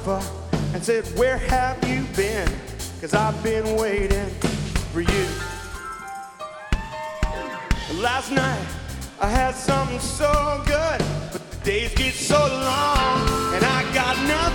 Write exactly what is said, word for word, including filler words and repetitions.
sofa and said, where have you been? 'Cause I've been waiting for you. Last night I had something so good, but the days get so long and I got nothing